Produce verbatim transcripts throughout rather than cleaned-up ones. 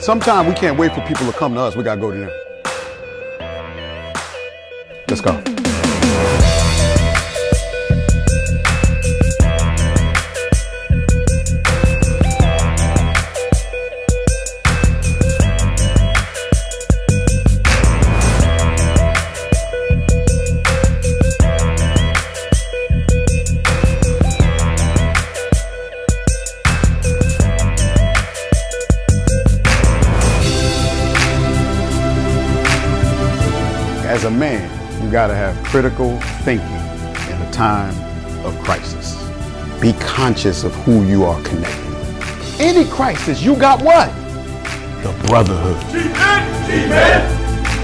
Sometimes we can't wait for people to come to us. We got to go to them. Let's go. As a man, you got to have critical thinking in a time of crisis. Be conscious of who you are connected with. Any crisis, you got what? The brotherhood. G-Men! G-Men!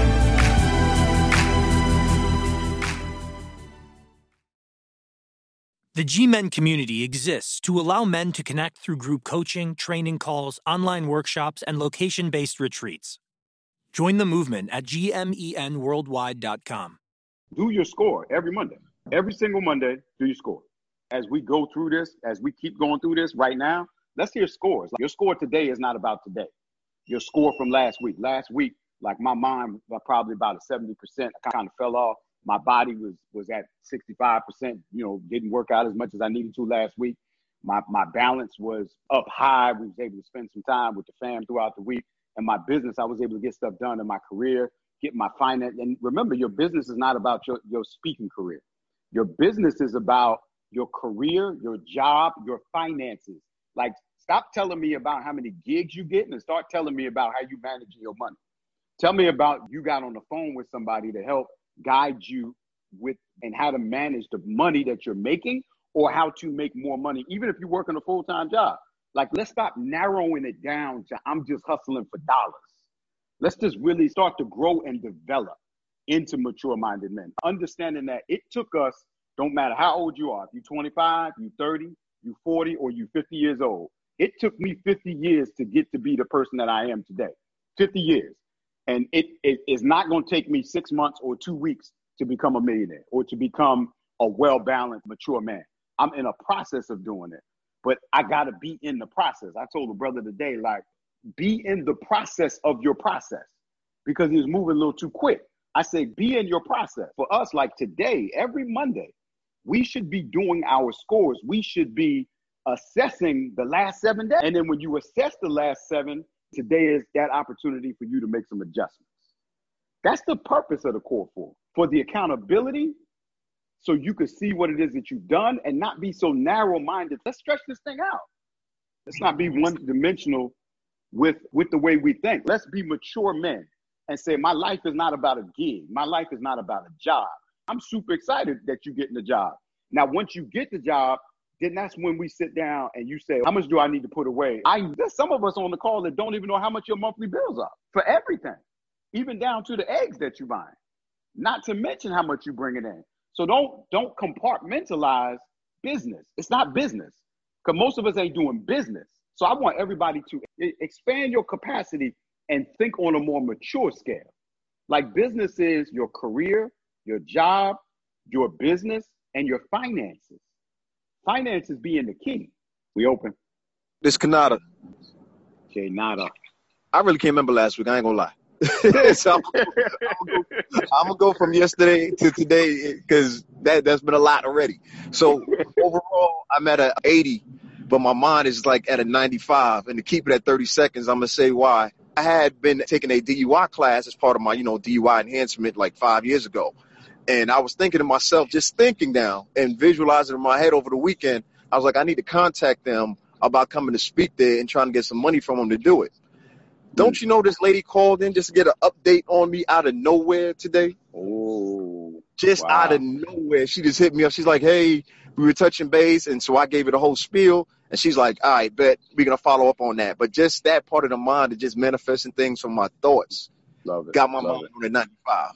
The G-Men community exists to allow men to connect through group coaching, training calls, online workshops, and location-based retreats. Join the movement at G M E N worldwide dot com. Do your score every Monday. Every single Monday, do your score. As we go through this, as we keep going through this right now, let's hear scores. Like, your score today is not about today. Your score from last week. Last week, like my mind was probably about a seventy percent. I kind of fell off. My body was was at sixty-five percent, you know, didn't work out as much as I needed to last week. My my balance was up high. We was able to spend some time with the fam throughout the week. And my business, I was able to get stuff done in my career, get my finance. And remember, your business is not about your, your speaking career. Your business is about your career, your job, your finances. Like, stop telling me about how many gigs you get and start telling me about how you manage your money. Tell me about you got on the phone with somebody to help guide you with and how to manage the money that you're making or how to make more money, even if you're working a full-time job. Like, let's stop narrowing it down to I'm just hustling for dollars. Let's just really start to grow and develop into mature-minded men. Understanding that it took us, don't matter how old you are, if you're twenty-five, you're thirty, you're forty, or you're fifty years old. It took me fifty years to get to be the person that I am today. fifty years. And it, it is not going to take me six months or two weeks to become a millionaire or to become a well-balanced, mature man. I'm in a process of doing it. But I got to be in the process. I told a brother today, like, be in the process of your process because he was moving a little too quick. I say, be in your process. For us, like today, every Monday, we should be doing our scores. We should be assessing the last seven days. And then when you assess the last seven, today is that opportunity for you to make some adjustments. That's the purpose of the core for, for the accountability. So you could see what it is that you've done and not be so narrow-minded. Let's stretch this thing out. Let's not be one-dimensional with, with the way we think. Let's be mature men and say, my life is not about a gig. My life is not about a job. I'm super excited that you're getting the job. Now, once you get the job, then that's when we sit down and you say, how much do I need to put away? I, there's some of us on the call that don't even know how much your monthly bills are for everything, even down to the eggs that you buy, not to mention how much you bring it in. So don't don't compartmentalize business. It's not business because most of us ain't doing business. So I want everybody to expand your capacity and think on a more mature scale. Like business is your career, your job, your business, and your finances. Finances being the key. We open. This Kanata. Okay, nada. I really can't remember last week. I ain't gonna lie. So I'm gonna, go, I'm gonna go from yesterday to today because that that's been a lot already. So overall, I'm at a eighty, but my mind is like at a ninety-five. And to keep it at thirty seconds, I'm gonna say why. I had been taking a D U I class as part of my, you know, D U I enhancement like five years ago, and I was thinking to myself, just thinking down and visualizing in my head over the weekend. I was like, I need to contact them about coming to speak there and trying to get some money from them to do it. Don't you know this lady called in just to get an update on me out of nowhere today? Oh, just wow. Out of nowhere. She just hit me up. She's like, hey, we were touching base. And so I gave her the whole spiel. And she's like, all right, bet we're going to follow up on that. But just that part of the mind of just manifesting things from my thoughts Love it. got my Love mind it. on a ninety-five.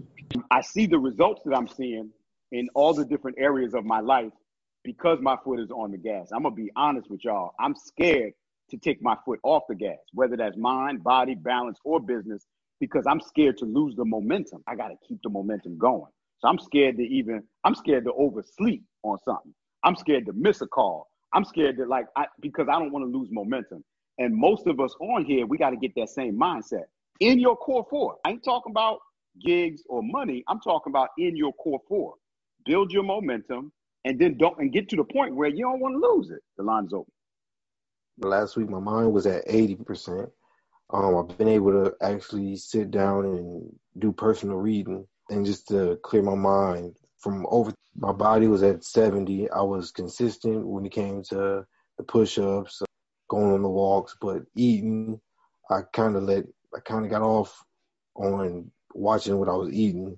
I see the results that I'm seeing in all the different areas of my life because my foot is on the gas. I'm going to be honest with y'all. I'm scared to take my foot off the gas, whether that's mind, body, balance, or business, because I'm scared to lose the momentum. I got to keep the momentum going. So I'm scared to even, I'm scared to oversleep on something. I'm scared to miss a call. I'm scared to like, I, because I don't want to lose momentum. And most of us on here, we got to get that same mindset in your core four. I ain't talking about gigs or money. I'm talking about in your core four. Build your momentum and then don't and get to the point where you don't want to lose it. The line is open. Last week, my mind was at eighty percent. Um, I've been able to actually sit down and do personal reading and just to clear my mind from over. My body was at seventy. I was consistent when it came to the push-ups, going on the walks, but eating, I kind of let, I kind of got off on watching what I was eating.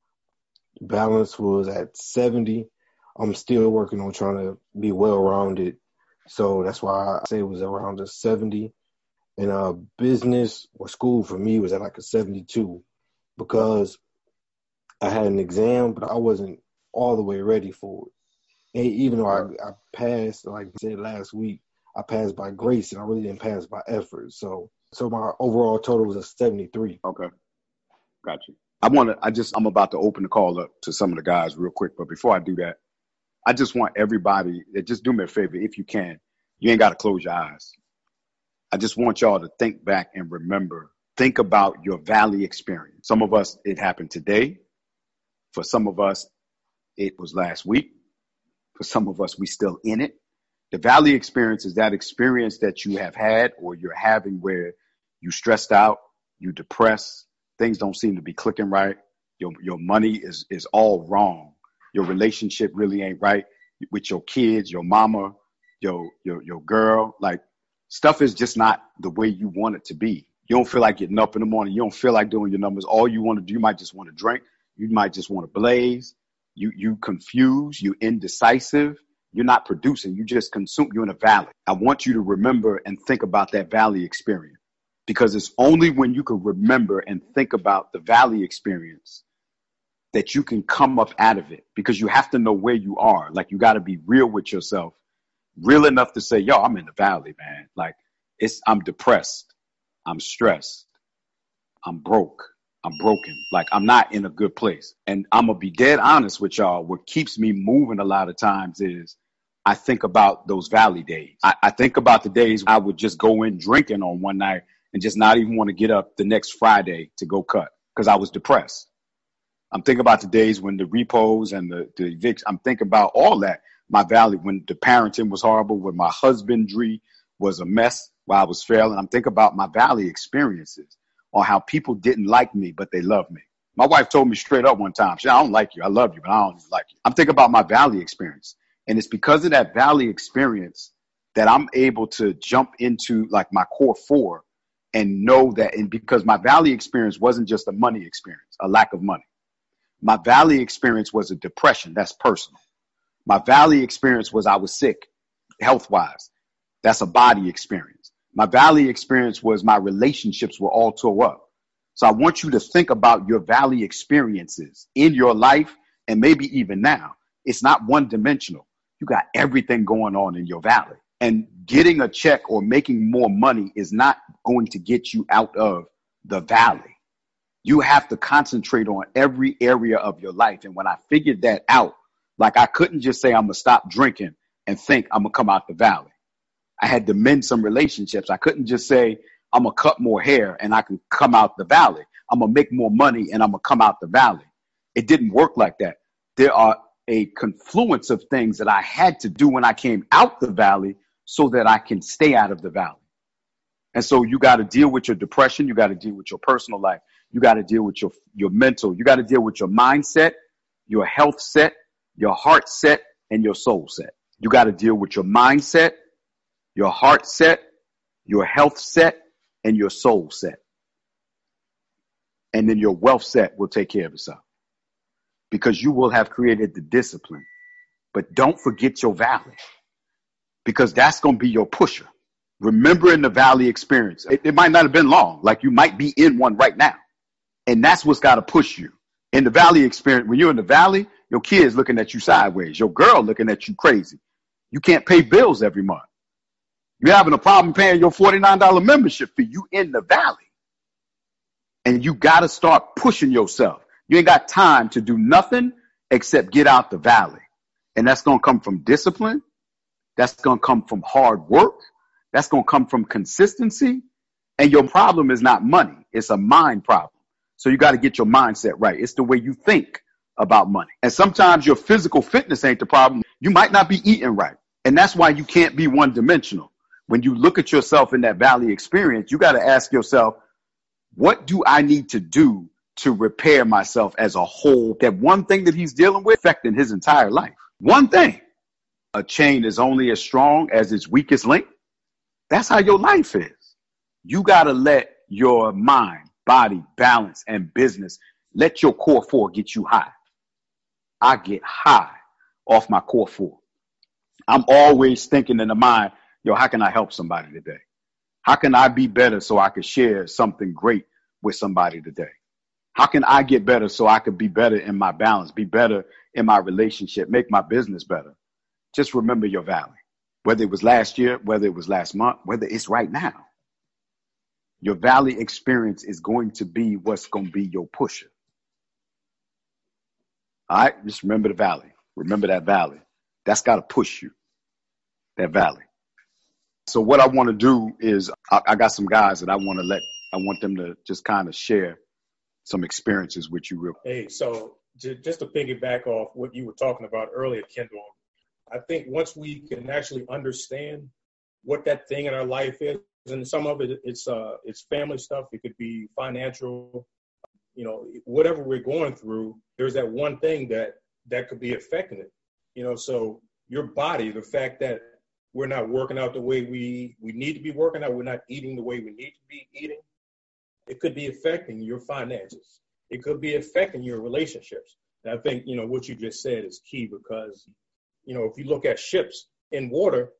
Balance was at seventy. I'm still working on trying to be well-rounded. So that's why I say it was around a seventy. And uh, business or school for me was at like a seventy-two because I had an exam, but I wasn't all the way ready for it. And even though I, I passed, like I said last week, I passed by grace and I really didn't pass by effort. So so my overall total was a seventy-three. Okay. Got you. I want to, I just, I'm about to open the call up to some of the guys real quick. But before I do that, I just want everybody, just do me a favor if you can. You ain't got to close your eyes. I just want y'all to think back and remember, think about your valley experience. Some of us, it happened today. For some of us, it was last week. For some of us, we still in it. The valley experience is that experience that you have had or you're having where you stressed out, you depressed, things don't seem to be clicking right. Your your money is is all wrong. Your relationship really ain't right with your kids, your mama, your your your girl. Like stuff is just not the way you want it to be. You don't feel like getting up in the morning. You don't feel like doing your numbers. All you want to do, you might just want to drink. You might just want to blaze. You you confused. You indecisive. You're not producing. You just consume. You're in a valley. I want you to remember and think about that valley experience, because it's only when you can remember and think about the valley experience that you can come up out of it, because you have to know where you are. Like you got to be real with yourself, real enough to say, yo, I'm in the valley, man. Like it's, I'm depressed. I'm stressed. I'm broke. I'm broken. Like I'm not in a good place. And I'm going to be dead honest with y'all. What keeps me moving a lot of times is I think about those valley days. I, I think about the days I would just go in drinking on one night and just not even want to get up the next Friday to go cut because I was depressed. I'm thinking about the days when the repos and the, the evicts, I'm thinking about all that. My valley, when the parenting was horrible, when my husbandry was a mess while I was failing. I'm thinking about my valley experiences on how people didn't like me, but they loved me. My wife told me straight up one time, she, I don't like you. I love you, but I don't like you. I'm thinking about my valley experience. And it's because of that valley experience that I'm able to jump into like my core four and know that, and because my valley experience wasn't just a money experience, a lack of money. My valley experience was a depression. That's personal. My valley experience was I was sick health-wise. That's a body experience. My valley experience was my relationships were all tore up. So I want you to think about your valley experiences in your life and maybe even now. It's not one dimensional. You got everything going on in your valley. And getting a check or making more money is not going to get you out of the valley. You have to concentrate on every area of your life. And when I figured that out, like I couldn't just say I'm going to stop drinking and think I'm going to come out the valley. I had to mend some relationships. I couldn't just say I'm going to cut more hair and I can come out the valley. I'm going to make more money and I'm going to come out the valley. It didn't work like that. There are a confluence of things that I had to do when I came out the valley so that I can stay out of the valley. And so you got to deal with your depression. You got to deal with your personal life. You got to deal with your, your mental. You got to deal with your mindset, your health set, your heart set, and your soul set. You got to deal with your mindset, your heart set, your health set, and your soul set. And then your wealth set will take care of itself, because you will have created the discipline. But don't forget your valley, because that's going to be your pusher. Remembering the valley experience. It, it might not have been long. Like you might be in one right now. And that's what's got to push you. In the valley experience, when you're in the valley, your kids looking at you sideways. Your girl looking at you crazy. You can't pay bills every month. You're having a problem paying your forty-nine dollars membership fee. You in the valley. And you got to start pushing yourself. You ain't got time to do nothing except get out the valley. And that's going to come from discipline. That's going to come from hard work. That's going to come from consistency. And your problem is not money. It's a mind problem. So you got to get your mindset right. It's the way you think about money. And sometimes your physical fitness ain't the problem. You might not be eating right. And that's why you can't be one dimensional. When you look at yourself in that valley experience, you got to ask yourself, what do I need to do to repair myself as a whole? That one thing that he's dealing with affecting his entire life. One thing. A chain is only as strong as its weakest link. That's how your life is. You got to let your mind, body, balance, and business, let your core four get you high. I get high off my core four. I'm always thinking in the mind, yo, how can I help somebody today? How can I be better so I could share something great with somebody today? How can I get better so I could be better in my balance, be better in my relationship, make my business better? Just remember your valley, whether it was last year, whether it was last month, whether it's right now. Your valley experience is going to be what's going to be your pusher. All right, just remember the valley. Remember that valley. That's got to push you, that valley. So what I want to do is I, I got some guys that I want to let, I want them to just kind of share some experiences with you real quick. Hey, so j- just to piggyback off what you were talking about earlier, Kendall, I think once we can actually understand what that thing in our life is, and some of it, it's uh, it's family stuff. It could be financial, you know, whatever we're going through. There's that one thing that that could be affecting it, you know. So your body, the fact that we're not working out the way we we need to be working out, we're not eating the way we need to be eating. It could be affecting your finances. It could be affecting your relationships. And I think, you know, what you just said is key because, you know, if you look at ships in water,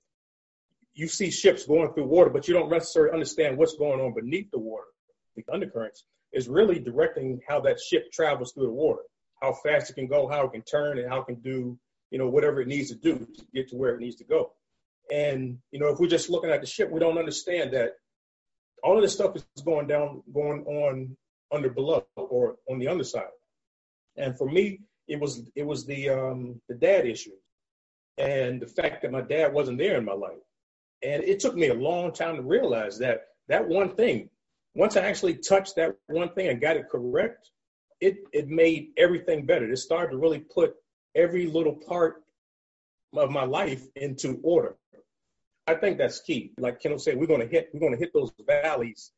you see ships going through water, but you don't necessarily understand what's going on beneath the water. The undercurrents is really directing how that ship travels through the water, how fast it can go, how it can turn, and how it can do, you know, whatever it needs to do to get to where it needs to go. And, you know, if we're just looking at the ship, we don't understand that all of this stuff is going down, going on under below or on the underside. And for me, it was it was the um, the dad issue and the fact that my dad wasn't there in my life. And it took me a long time to realize that that one thing, once I actually touched that one thing and got it correct, it, it made everything better. It started to really put every little part of my life into order. I think that's key. Like Kendall said, we're going to hit, we're going to hit those valleys.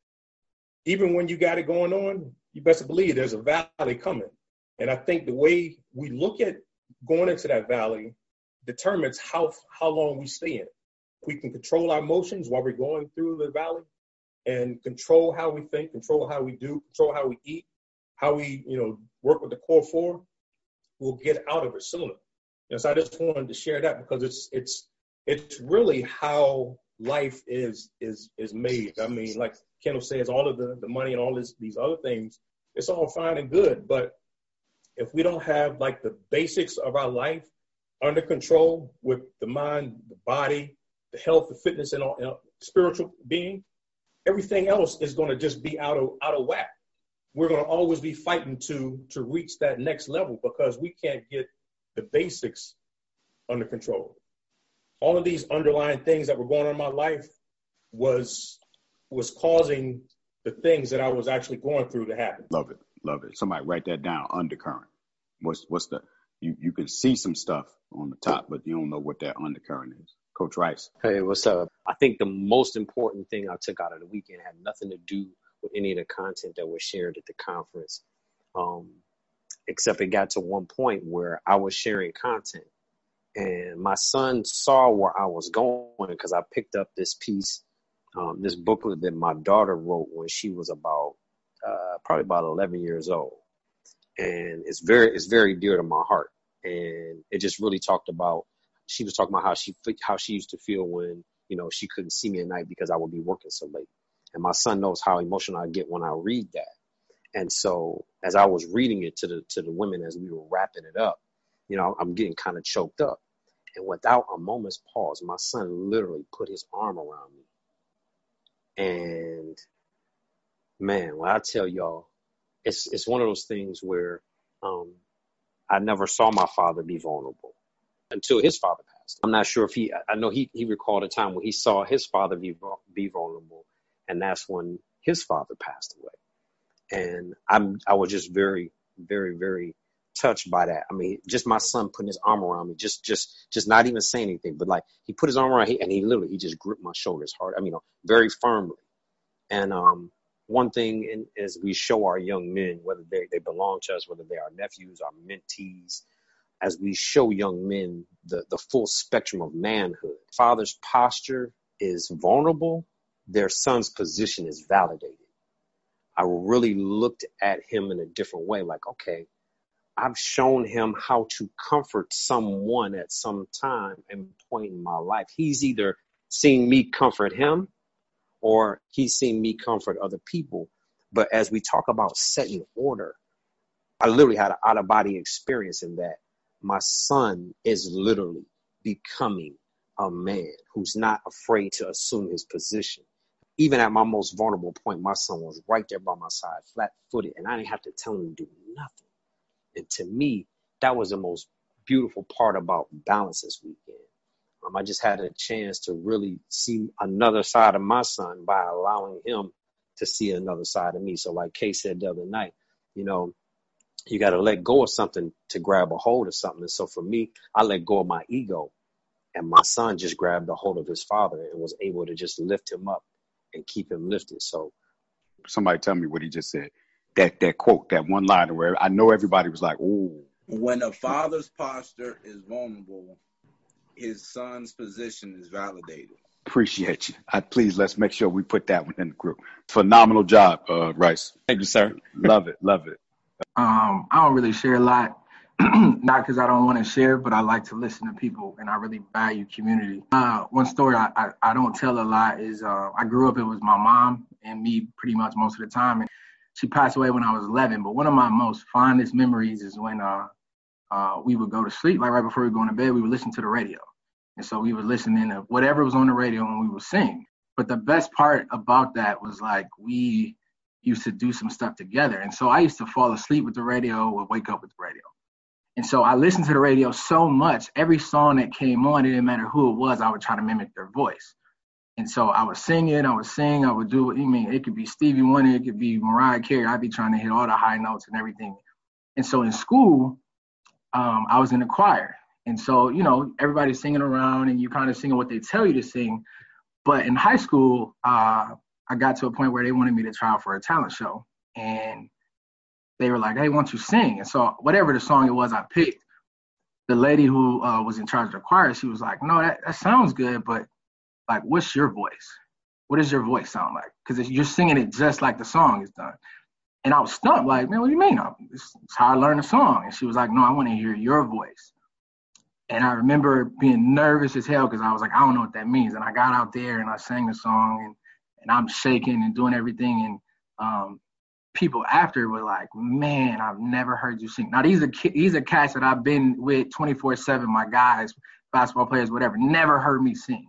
Even when you got it going on, you best believe there's a valley coming. And I think the way we look at going into that valley determines how, how long we stay in it. We can control our emotions while we're going through the valley and control how we think, control how we do, control how we eat, how we, you know, work with the core four. We'll get out of it sooner. And so I just wanted to share that because it's it's it's really how life is is is made. I mean, like Kendall says, all of the, the money and all this, these other things, it's all fine and good. But if we don't have like the basics of our life under control with the mind, the body, the health, the fitness, and all, you know, spiritual being, everything else is going to just be out of out of whack. We're going to always be fighting to to reach that next level because we can't get the basics under control. All of these underlying things that were going on in my life was was causing the things that I was actually going through to happen. Love it, love it. Somebody write that down. Undercurrent. What's what's the you you can see some stuff on the top, but you don't know what that undercurrent is. Coach Rice. Hey, what's up? I think the most important thing I took out of the weekend had nothing to do with any of the content that was shared at the conference, um, except it got to one point where I was sharing content and my son saw where I was going because I picked up this piece, um, this booklet that my daughter wrote when she was about uh, probably about eleven years old. And it's very, it's very dear to my heart. And it just really talked about, she was talking about how she how she used to feel when, you know, she couldn't see me at night because I would be working so late. And my son knows how emotional I get when I read that. And so as I was reading it to the to the women as we were wrapping it up, you know, I'm getting kind of choked up. And without a moment's pause, my son literally put his arm around me. And man, when I tell y'all, it's it's one of those things where um, I never saw my father be vulnerable until his father passed. passed. I'm not sure if he, I know he, he recalled a time when he saw his father be, be vulnerable, and that's when his father passed away. And I'm, I was just very, very, very touched by that. I mean, just my son putting his arm around me, just, just, just not even saying anything, but like he put his arm around me and he literally, he just gripped my shoulders hard. I mean, you know, very firmly. And, um, one thing in, is we show our young men, whether they, they belong to us, whether they are nephews, our mentees, as we show young men the, the full spectrum of manhood. Father's posture is vulnerable. Their son's position is validated. I really looked at him in a different way. Like, okay, I've shown him how to comfort someone at some time and point in my life. He's either seen me comfort him or he's seen me comfort other people. But as we talk about setting order, I literally had an out-of-body experience in that my son is literally becoming a man who's not afraid to assume his position. Even at my most vulnerable point, my son was right there by my side, flat-footed, and I didn't have to tell him to do nothing. And to me, that was the most beautiful part about balance this weekend. Um, I just had a chance to really see another side of my son by allowing him to see another side of me. So like Kay said the other night, you know, you got to let go of something to grab a hold of something. And so for me, I let go of my ego, and my son just grabbed a hold of his father and was able to just lift him up and keep him lifted. So somebody tell me what he just said. That that quote, that one line where I know everybody was like, "Ooh." When a father's posture is vulnerable, his son's position is validated. Appreciate you. I, please, let's make sure we put that one in the group. Phenomenal job, uh, Rice. Thank you, sir. Love it, love it. Um, I don't really share a lot, not because I don't want to share, but I like to listen to people, and I really value community. Uh, one story I, I, I don't tell a lot is uh, I grew up, it was my mom and me pretty much most of the time. And she passed away when I was eleven, but one of my most fondest memories is when uh, uh, we would go to sleep, like right before we go to bed, we would listen to the radio. And so we would listen to whatever was on the radio and we would sing. But the best part about that was like we used to do some stuff together. And so I used to fall asleep with the radio or wake up with the radio. And so I listened to the radio so much, every song that came on, it didn't matter who it was, I would try to mimic their voice. And so I would sing it, I would sing, I would do it. I mean, it could be Stevie Wonder, it could be Mariah Carey. I'd be trying to hit all the high notes and everything. And so in school, um, I was in the choir. And so, you know, everybody's singing around and you kind of singing what they tell you to sing. But in high school, uh, I got to a point where they wanted me to try out for a talent show. And they were like, hey, why don't you sing? And so whatever the song it was I picked, the lady who uh, was in charge of the choir, she was like, no, that, that sounds good, but like, what's your voice? What does your voice sound like? Because you're singing it just like the song is done. And I was stumped, like, man, what do you mean? It's how I learned the song. And she was like, no, I want to hear your voice. And I remember being nervous as hell because I was like, I don't know what that means. And I got out there and I sang the song and, and I'm shaking and doing everything. And um, people after were like, man, I've never heard you sing. Now, these are, these are cats that I've been with twenty-four seven, my guys, basketball players, whatever, never heard me sing.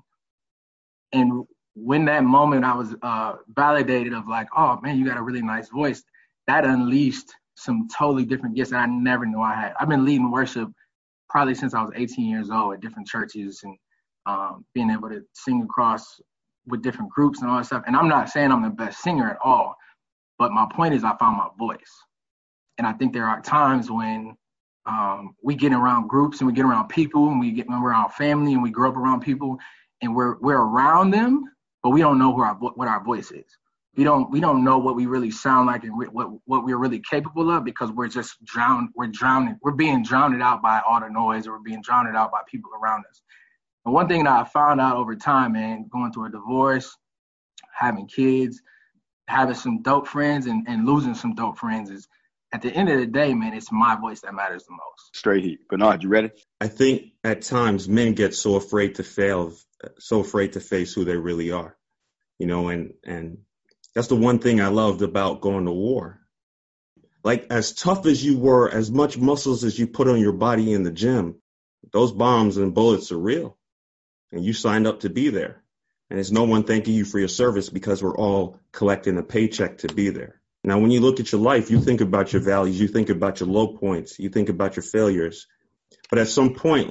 And when that moment I was uh, validated of like, oh, man, you got a really nice voice, that unleashed some totally different gifts that I never knew I had. I've been leading worship probably since I was eighteen years old at different churches and um, being able to sing across with different groups and all that stuff. And I'm not saying I'm the best singer at all, but my point is I found my voice. And I think there are times when um, we get around groups and we get around people and we get when we're around family and we grow up around people and we're we're around them, but we don't know who our what our voice is. We don't we don't know what we really sound like and what what we're really capable of because we're just drowned. We're drowning. We're being drowned out by all the noise, or we're being drowned out by people around us. And one thing that I found out over time, man, going through a divorce, having kids, having some dope friends, and, and losing some dope friends is, at the end of the day, man, it's my voice that matters the most. Straight heat. Bernard, you ready? I think at times men get so afraid to fail, so afraid to face who they really are, you know, and and. That's the one thing I loved about going to war. Like, as tough as you were, as much muscles as you put on your body in the gym, those bombs and bullets are real. And you signed up to be there. And there's no one thanking you for your service because we're all collecting a paycheck to be there. Now, when you look at your life, you think about your values, you think about your low points, you think about your failures. But at some point, like,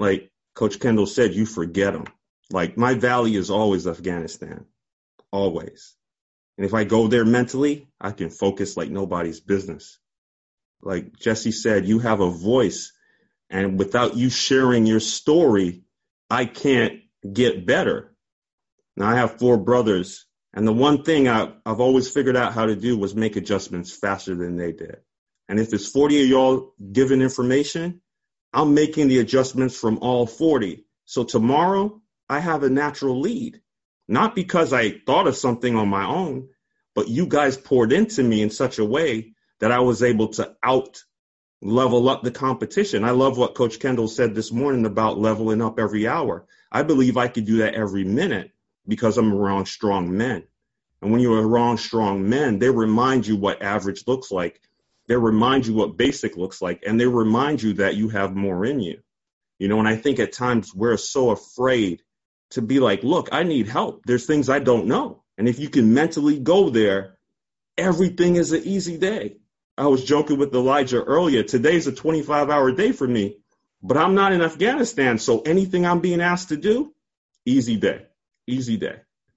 Coach Kendall said, you forget them. Like, my valley is always Afghanistan, always. And if I go there mentally, I can focus like nobody's business. Like Jesse said, you have a voice, and without you sharing your story, I can't get better. Now, I have four brothers, and the one thing I, I've always figured out how to do was make adjustments faster than they did. And if it's forty of y'all giving information, I'm making the adjustments from all forty. So tomorrow, I have a natural lead, not because I thought of something on my own, but you guys poured into me in such a way that I was able to out level up the competition. I love what Coach Kendall said this morning about leveling up every hour. I believe I could do that every minute because I'm around strong men. And when you're around strong men, they remind you what average looks like. They remind you what basic looks like, and they remind you that you have more in you. You know, and I think at times we're so afraid to be like, look, I need help. There's things I don't know. And if you can mentally go there, everything is an easy day. I was joking with Elijah earlier. Today's a twenty-five hour day for me, but I'm not in Afghanistan. So anything I'm being asked to do, easy day, easy day.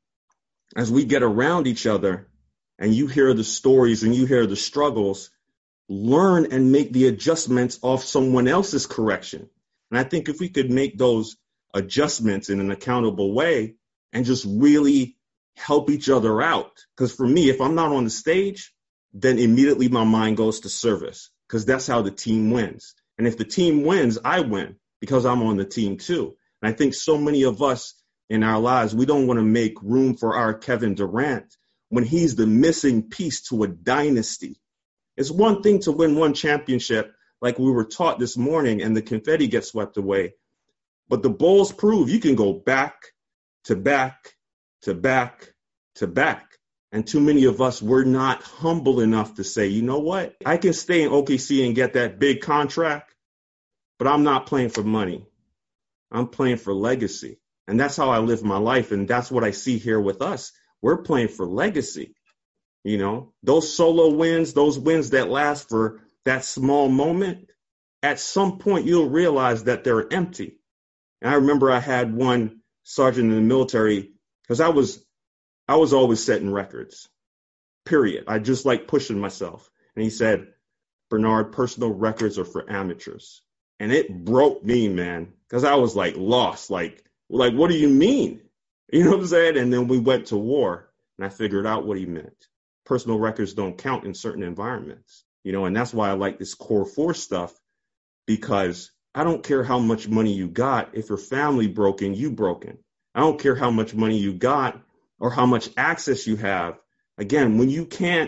As we get around each other and you hear the stories and you hear the struggles, learn and make the adjustments off someone else's correction. And I think if we could make those adjustments in an accountable way and just really help each other out. Because for me, if I'm not on the stage, then immediately my mind goes to service, because that's how the team wins. And if the team wins, I win because I'm on the team too. And I think so many of us in our lives, we don't want to make room for our Kevin Durant when he's the missing piece to a dynasty. It's one thing to win one championship like we were taught this morning and the confetti gets swept away. But the Bulls prove you can go back to back to back to back. And too many of us were not humble enough to say, you know what? I can stay in O K C and get that big contract, but I'm not playing for money. I'm playing for legacy. And that's how I live my life. And that's what I see here with us. We're playing for legacy. You know, those solo wins, those wins that last for that small moment, at some point you'll realize that they're empty. And I remember I had one sergeant in the military, because I was I was always setting records, period. I just like pushing myself. And he said, Bernard, personal records are for amateurs. And it broke me, man, because I was like lost. Like, like, what do you mean? You know what I'm saying? And then we went to war and I figured out what he meant. Personal records don't count in certain environments, you know, and that's why I like this core four stuff, because I don't care how much money you got. If your family broken, you broken. I don't care how much money you got or how much access you have. Again, when you can't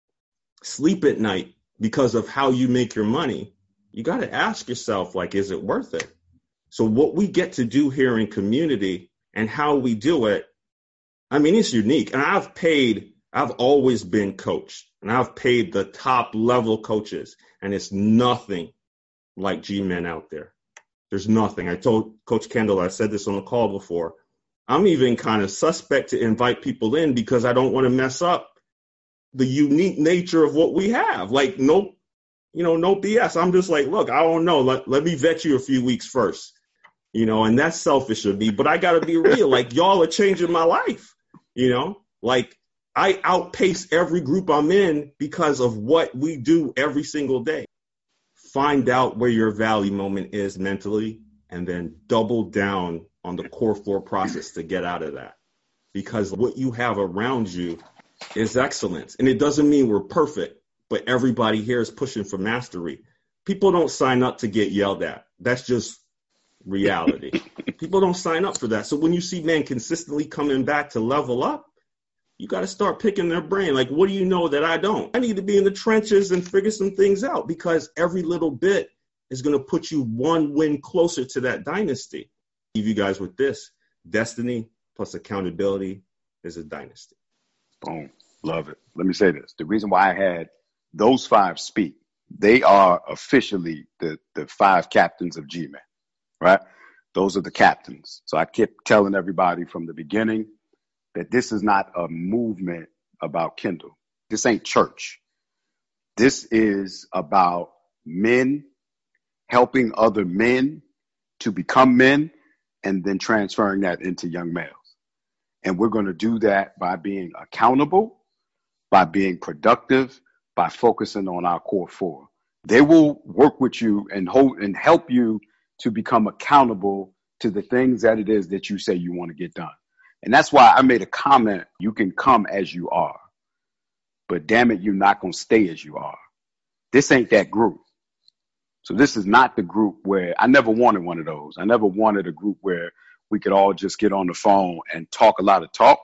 sleep at night because of how you make your money, you got to ask yourself, like, is it worth it? So what we get to do here in community and how we do it, I mean, it's unique. And I've paid, I've always been coached, and I've paid the top level coaches, and it's nothing like G-men out there. There's nothing. I told Coach Kendall, I said this on the call before, I'm even kind of suspect to invite people in because I don't want to mess up the unique nature of what we have. Like, no, you know, no B S. I'm just like, look, I don't know. Let, let me vet you a few weeks first, you know, and that's selfish of me, but I got to be real. Like, y'all are changing my life, you know, like I outpace every group I'm in because of what we do every single day. Find out where your valley moment is mentally and then double down on the core four process to get out of that, because what you have around you is excellence. And it doesn't mean we're perfect, but everybody here is pushing for mastery. People don't sign up to get yelled at. That's just reality. People don't sign up for that. So when you see men consistently coming back to level up, you got to start picking their brain. Like, what do you know that I don't? I need to be in the trenches and figure some things out, because every little bit is going to put you one win closer to that dynasty. Leave you guys with this: destiny plus accountability is a dynasty. Boom. Love it. Let me say this. The reason why I had those five speak, they are officially the, the five captains of G-Men, right? Those are the captains. So I kept telling everybody from the beginning that this is not a movement about Kendall. This ain't church. This is about men helping other men to become men and then transferring that into young males. And we're going to do that by being accountable, by being productive, by focusing on our core four. They will work with you and hold and help you to become accountable to the things that it is that you say you want to get done. And that's why I made a comment, you can come as you are, but damn it, you're not going to stay as you are. This ain't that group. So this is not the group where I never wanted one of those. I never wanted a group where we could all just get on the phone and talk a lot of talk,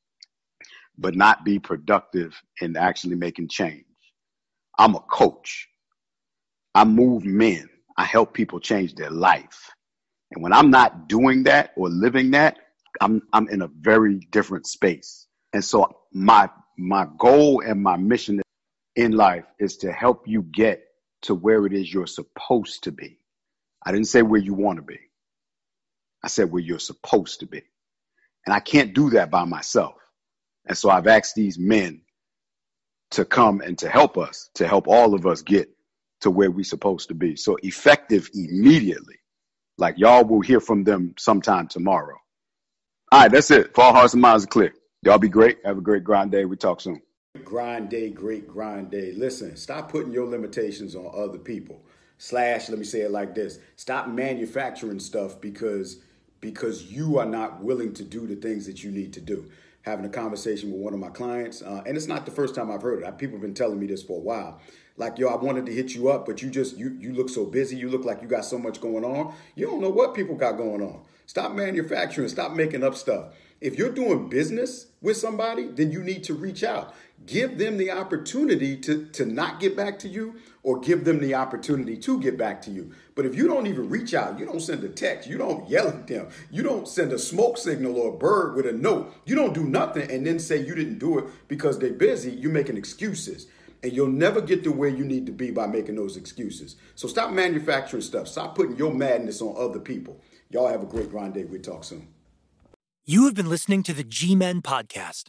but not be productive in actually making change. I'm a coach. I move men. I help people change their life. And when I'm not doing that or living that, I'm I'm in a very different space. And so my my goal and my mission in life is to help you get to where it is you're supposed to be. I didn't say where you want to be. I said where you're supposed to be. And I can't do that by myself. And so I've asked these men to come and to help us, to help all of us get to where we're supposed to be. So effective immediately. Like y'all will hear from them sometime tomorrow. All right, that's it. For all hearts and minds are clear. Y'all be great. Have a great grind day. We talk soon. Grind day, great grind day. Listen, stop putting your limitations on other people. Slash, let me say it like this. Stop manufacturing stuff because, because you are not willing to do the things that you need to do. Having a conversation with one of my clients, uh, and it's not the first time I've heard it. People have been telling me this for a while. Like, yo, I wanted to hit you up, but you just, you you look so busy. You look like you got so much going on. You don't know what people got going on. Stop manufacturing. Stop making up stuff. If you're doing business with somebody, then you need to reach out. Give them the opportunity to, to not get back to you, or give them the opportunity to get back to you. But if you don't even reach out, you don't send a text, you don't yell at them, you don't send a smoke signal or a bird with a note, you don't do nothing and then say you didn't do it because they're busy, you're making excuses. And you'll never get to where you need to be by making those excuses. So stop manufacturing stuff. Stop putting your madness on other people. Y'all have a great grind day. We'll talk soon. You have been listening to the G-Men Podcast.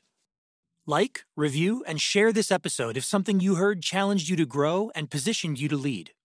Like, review, and share this episode if something you heard challenged you to grow and positioned you to lead.